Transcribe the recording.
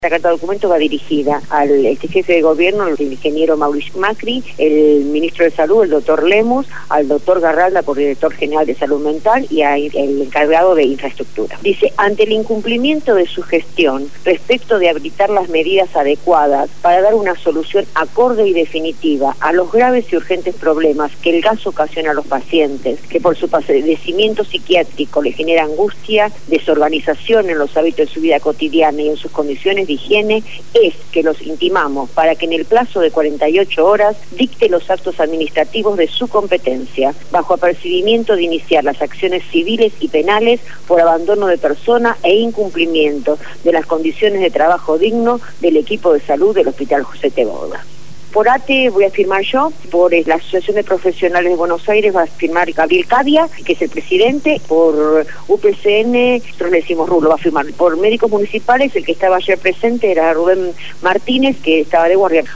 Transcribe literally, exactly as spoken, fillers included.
La carta de documento va dirigida al este jefe de gobierno, el ingeniero Mauricio Macri, el ministro de Salud, el doctor Lemus, al doctor Garralda, director general de Salud Mental, y al encargado de infraestructura. Dice, ante el incumplimiento de su gestión respecto de habilitar las medidas adecuadas para dar una solución acorde y definitiva a los graves y urgentes problemas que el gas ocasiona a los pacientes, que por su padecimiento psiquiátrico le genera angustia, desorganización en los hábitos de su vida cotidiana y en sus condiciones de higiene, es que los intimamos para que en el plazo de cuarenta y ocho horas dicte los actos administrativos de su competencia, bajo apercibimiento de iniciar las acciones civiles y penales por abandono de persona e incumplimiento de las condiciones de trabajo digno del equipo de salud del Hospital José Teboga. Por A T E voy a firmar yo, por la Asociación de Profesionales de Buenos Aires va a firmar Gabriel Cadia, que es el presidente, por U P C N, nosotros le decimos Rulo, va a firmar, por médicos municipales, el que estaba ayer presente era Rubén Martínez, que estaba de guardia.